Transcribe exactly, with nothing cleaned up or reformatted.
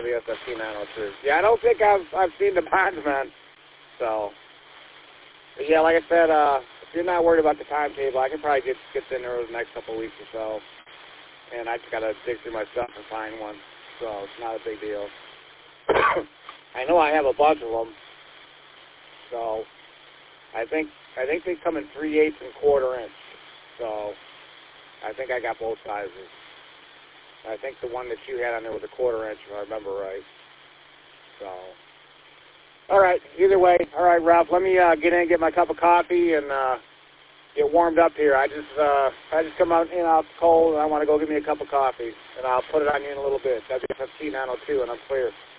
W S F T nine oh two. Yeah, I don't think I've I've seen the Bondsman. So, but yeah, like I said, uh, if you're not worried about the timetable, I can probably get get in there over the next couple of weeks or so. And I just gotta dig through my stuff and find one, so it's not a big deal. I know I have a bunch of them, so I think I think they come in three eighths and quarter inch. So I think I got both sizes. I think the one that you had on there was a quarter inch, if I remember right. So, all right. Either way, all right, Ralph. Let me uh, get in and get my cup of coffee and uh, get warmed up here. I just uh, I just come out in out cold, and I want to go get me a cup of coffee, and I'll put it on you in a little bit. W S F T nine oh two, and I'm clear.